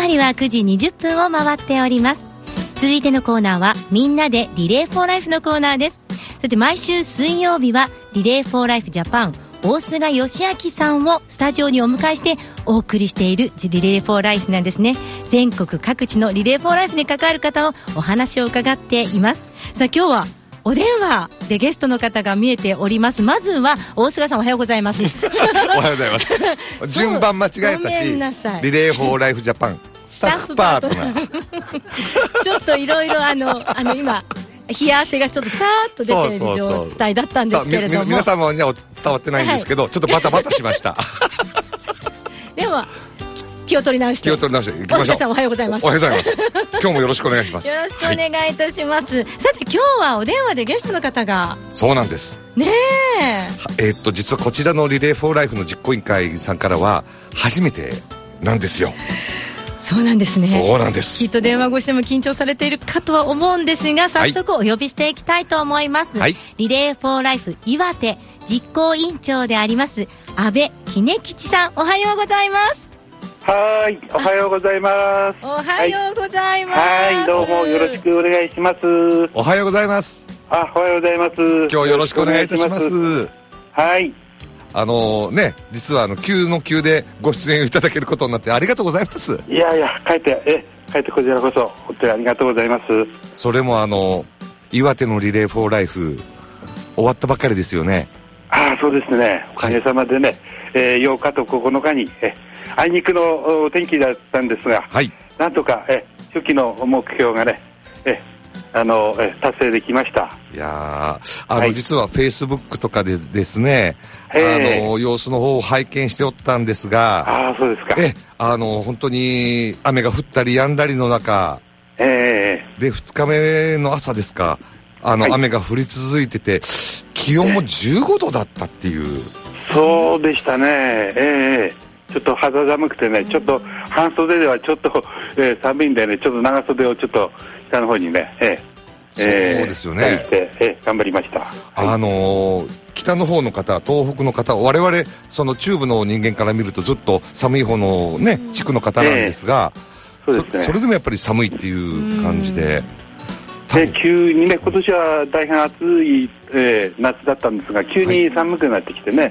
針は9時20分を回っております。続いてのコーナーはみんなでリレーフォーライフのコーナーです。さて毎週水曜日はリレーフォーライフジャパン大菅義明さんをスタジオにお迎えしてお送りしているリレーフォーライフなんですね。全国各地のリレーフォーライフに関わる方をお話を伺っています。さあ今日はお電話でゲストの方が見えております。まずは大菅さんおはようございますおはようございます順番間違えたしリレーフォーライフジャパンスタッフパートナーちょっといろいろ今冷や汗がちょっとさーっと出ている状態だったんですけれども、 皆様には伝わってないんですけど、はい、ちょっとバタバタしましたでも気を取り直して行きましょう。大塚さんおはようございます。 おはようございます今日もよろしくお願いします。 よろしくお願いいたします、はい、さて今日はお電話でゲストの方が。 そうなんですねえ。実はこちらのリレーフォーライフの実行委員会さんからは初めてなんですよ。 そうなんですね。 そうなんです。 きっと電話越しでも緊張されているかとは思うんですが、早速お呼びしていきたいと思います、はい、リレーフォーライフ岩手実行委員長であります阿部秀吉さん、おはようございます。 はい、おはようございます。 おはようございます。 はい、どうもよろしくお願いします。 おはようございます。 おはようございます。 今日よろしくお願いいたします。 はい。 実は急の急でご出演いただけることになってありがとうございます。 いやいや、帰ってこちらこそ本当にありがとうございます。 それも岩手のリレーフォーライフ終わったばっかりですよね。 そうですね、おかげさまでね、8日と9日にあいにくの天気だったんですが、はい、なんとか初期の目標がね達成できました。 いや実はフェイスブックとかでですね、様子の方を拝見しておったんですが、 そうですか。 本当に雨が降ったり止んだりの中、で2日目の朝ですか、雨が降り続いてて気温も15度だったっていう、 そうでしたね。ちょっと肌寒くてね、ちょっと半袖ではちょっと、寒いんでね、ちょっと長袖をちょっと下の方にね、 そうですよね。 頑張りました。 北の方の方、東北の方、我々その中部の人間から見るとずっと寒い方のね地区の方なんですが、そうですね、それでもやっぱり寒いっていう感じで。 急にね、今年は大変暑い、夏だったんですが、急に寒くなってきてね、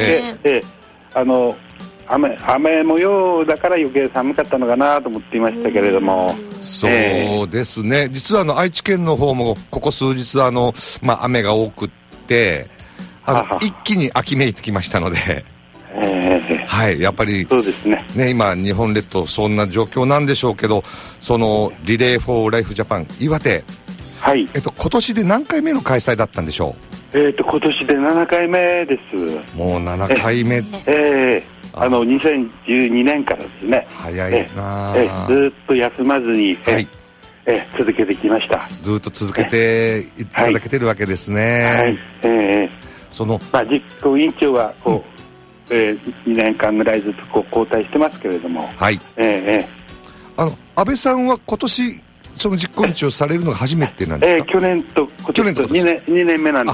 雨模様だから余計寒かったのかなと思っていましたけれども。 そうですね、実は愛知県の方もここ数日雨が多くって一気に秋めいてきましたので、はい、やっぱりそうですね、 今日本列島そんな状況なんでしょうけど、そのリレーフォーライフジャパン岩手、はい、今年で何回目の開催だったんでしょう。 今年で7回目です。 もう7回目。 2012年からですね。 早いな。 ずっと休まずに、続けてきました。 ずっと続けていただけてるわけですね。 実行委員長は2年間ぐらいずつ交代してますけれども、はい。 安倍さんは今年その実行委員長されるのが初めてなんですか。 去年と今年と2年目なんです。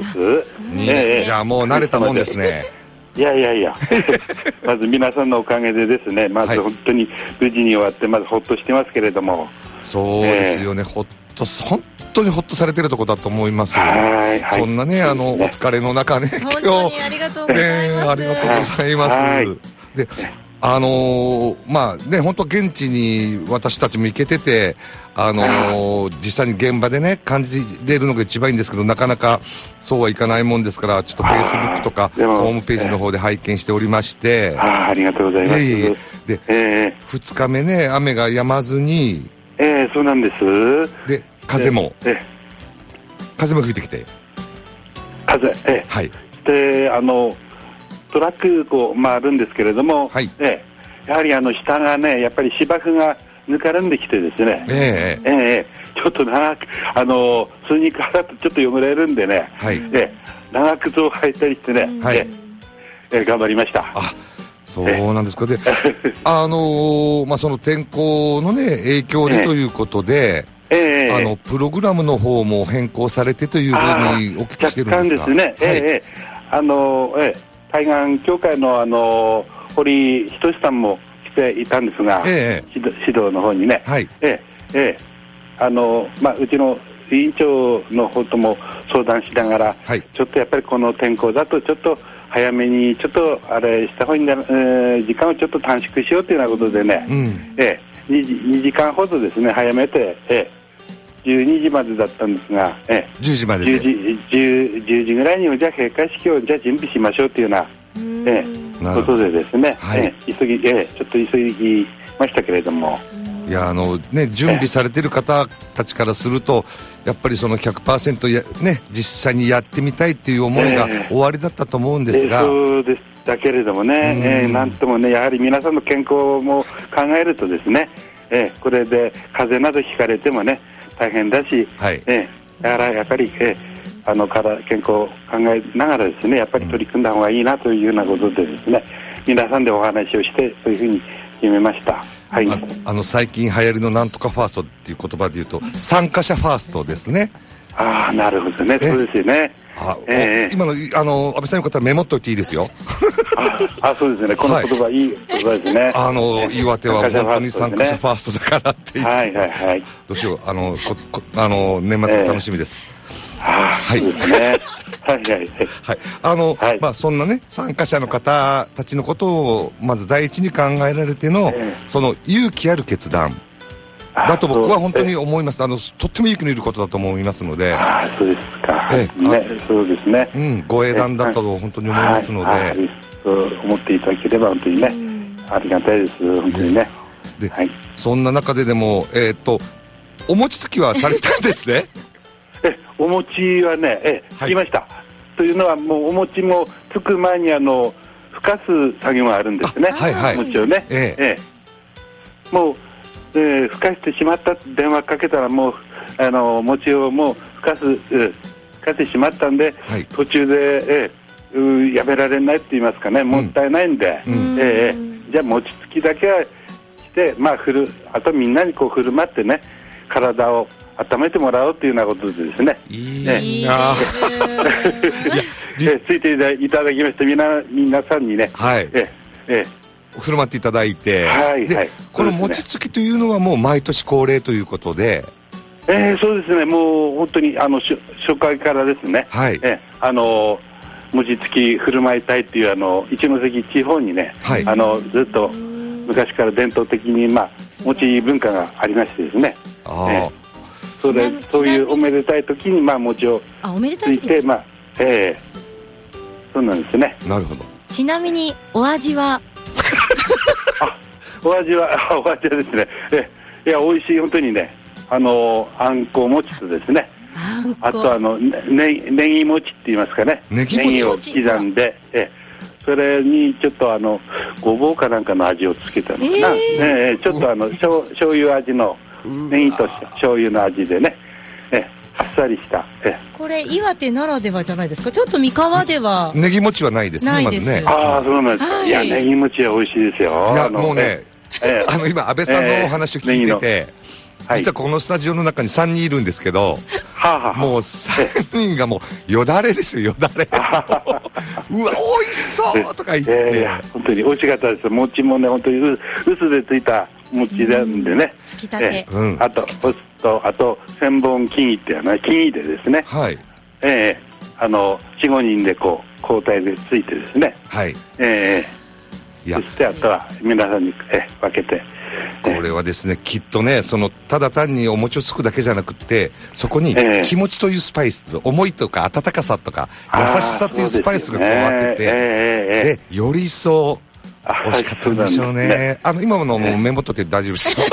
じゃあもう慣れたもんですね。 いやまず皆さんのおかげでですね、まず本当に無事に終わってまずほっとしてますけれども。 そうですよね、本当にほっとされてるところだと思います。そんなね、お疲れの中ね、 本当にありがとうございます。 ありがとうございます。で、本当現地に私たちも行けてて、実際に現場でね感じれるのが一番いいんですけど、なかなかそうはいかないもんですから、ちょっとフェイスブックとかホームページの方で拝見しておりまして、 ありがとうございます。 で、2日目ね雨が止まずに、 そうなんです。 で風も吹いてきて、 はい。でトラック回るんですけれども、はい、やはり下がねやっぱり芝生がぬかるんできてですね、ちょっと長く数日払ってちょっと汚れるんでね、はい、長靴を履いたりしてね、はい、頑張りました。 そうなんですか。でその天候のね影響でということで、プログラムの方も変更されてというふうにお聞きしてるんですが。 若干ですね、海岸協会の堀仁さんも来していたんですが、指導の方にね、うちの委員長の方とも相談しながら、ちょっとやっぱりこの天候だとちょっと早めにちょっとあれした方になる、時間をちょっと短縮しようというようなことでね、2時間ほどですね早めて、12時までだったんですが、 10時までで 10時ぐらいにじゃあ閉会式をじゃあ準備しましょうというようなことでですね、ちょっと急ぎましたけれども、 いや準備されている方たちからするとやっぱりその 100% 実際にやってみたいっていう思いがおありだったと思うんですが、 そうでしたけれどもね、なんともねやはり皆さんの健康も考えるとですね、これで風邪などひかれてもね大変だし、だからやっぱり、健康を考えながらですねやっぱり取り組んだ方がいいなというようなことでですね、皆さんでお話をしてそういうふうに決めました。 最近流行りのなんとかファーストっていう言葉で言うと参加者ファーストですね。 なるほどね、そうですよね。 今の安倍さんよかったらメモっといていいですよ。 そうですね、この言葉、いい言葉ですね。 岩手は本当に参加者ファーストだからっていう。どうしよう、年末楽しみです。 そうですね。 そんなね参加者の方たちのことをまず第一に考えられての、その勇気ある決断だと僕は本当に思います。とっても勇気のいることだと思いますので。 そうですか。そうですね。 ご英断だと本当に思いますので、 そう思っていただければ本当にね、ありがたいです本当にね。 で、そんな中でもお餅つきはされたんですね。 お餅はね、来ました。というのはもうお餅もつく前にふかす作業があるんですね。お餅をね。もうふかしてしまった電話かけたらもう餅をもうふかしてしまったんで、途中でやめられないって言いますかね、もったいないんで、じゃあ餅つきだけはしてあとみんなにこう振る舞ってね体を温めてもらおうというようなことでですね。ついていただきまして皆さんにね。 振る舞っていただいて、この餅つきというのはもう毎年恒例ということで、 そうですね、もう本当に初回からですね、餅つき振る舞いたいという一関地方にね、ずっと昔から伝統的に餅文化がありましてですね、そういうおめでたい時に餅をついてそうなんですね。 なるほど。 ちなみにお味はお味はですね、美味しい本当にね、あんこ餅とですね、あとネギ餅って言いますかね、ネギを刻んで、それにちょっとごぼうかなんかの味をつけたのかな、ちょっと醤油味のネギと醤油の味でね、あっさりした、 これ岩手ならではじゃないですか。ちょっと三河ではネギ餅はないですね。まずね。 そうなんですか。いやネギ餅は美味しいですよ。 いやもうね、今安倍さんのお話を聞いてて、実はこのスタジオの中に3人いるんですけど、もう3人がもうよだれですよ、よだれ。うわ美味しそうとか言って、 本当に美味しかったです。餅もね本当に薄でついた餅なんでね、 つきたて、 あと千本木々って木々でですね、4,5 人でこう交代でついてですね、そしてあとは皆さんに分けて、 これはですねきっとねただ単にお餅をつくだけじゃなくってそこに気持ちというスパイス、思いとか温かさとか優しさというスパイスが加わってて、でより一層美味しかったんでしょうね。今のもメモ取って大丈夫ですよ。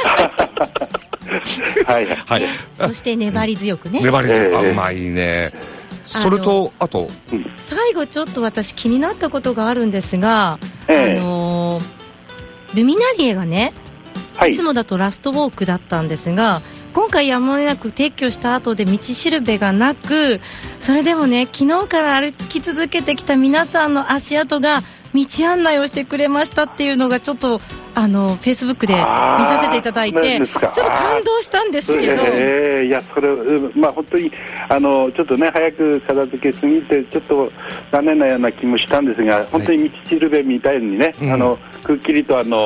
そして粘り強くね。 粘り強く、うまいね。それとあと最後ちょっと私気になったことがあるんですが、ルミナリエがね、いつもだとラストウォークだったんですが、今回やむをなく撤去した後で道しるべがなく、それでもね昨日から歩き続けてきた皆さんの足跡が道案内をしてくれましたっていうのがちょっとフェイスブックで見させていただいて、ちょっと感動したんですけど、 いやそれ本当にちょっとね早く片付けすぎてちょっと残念なような気もしたんですが、本当に道しるべみたいにね、くっきりと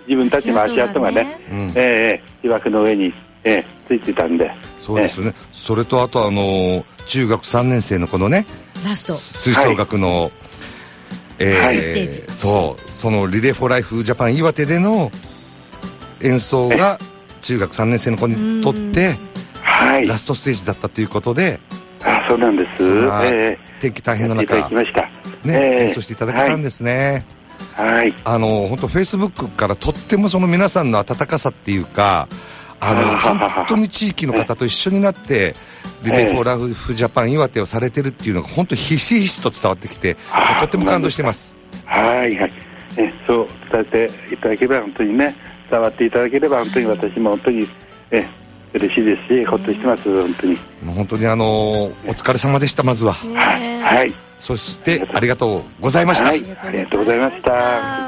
自分たちの足跡がね、芝生の上に、ついてたんで。 そうですね。それとあと中学3年生のこのね、 ラスト吹奏楽の、 ステージ。 そのリレーフォーライフジャパン岩手での演奏が中学3年生の子にとって、ラストステージだったということで、 そうなんです。 天気大変な中、演奏していただけたんですね。本当フェイスブックからとってもその皆さんの温かさっていうか、本当に地域の方と一緒になってリレーフォーライフジャパン岩手をされてるっていうのが本当ひしひしと伝わってきて、とっても感動してます。 そう伝えていただければ本当にね、伝わっていただければ本当に私も本当に嬉しいですし、ほっとしてます。本当にもう本当にお疲れ様でした。まずはそしてありがとうございました。 ありがとうございました。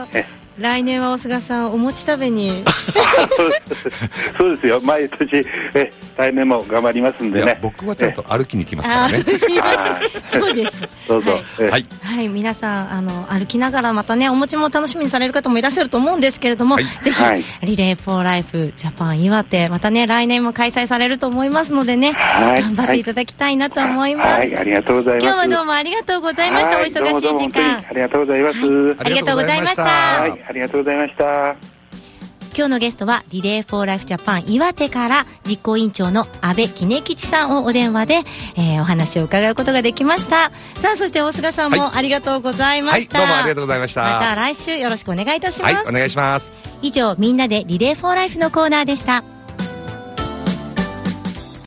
来年は大菅さんお餅食べにそうですよ、毎年来年も頑張りますんでね。 僕はちゃんと歩きに行きますからね。 そうです。 どうぞ。 皆さん歩きながらまたね、お餅も楽しみにされる方もいらっしゃると思うんですけれども、ぜひリレーフォーライフジャパン岩手、またね来年も開催されると思いますのでね、頑張っていただきたいなと思います。 ありがとうございます。 今日はどうもありがとうございました。お忙しい時間ありがとうございます。 ありがとうございました。 ありがとうございました。 今日のゲストはリレーフォーライフジャパン岩手から実行委員長の安倍杵吉さんをお電話で、お話を伺うことができました。さあ、そして大菅さんもありがとうございました。 どうもありがとうございました。 また来週よろしくお願いいたします。 お願いします。 以上、みんなでリレーフォーライフのコーナーでした。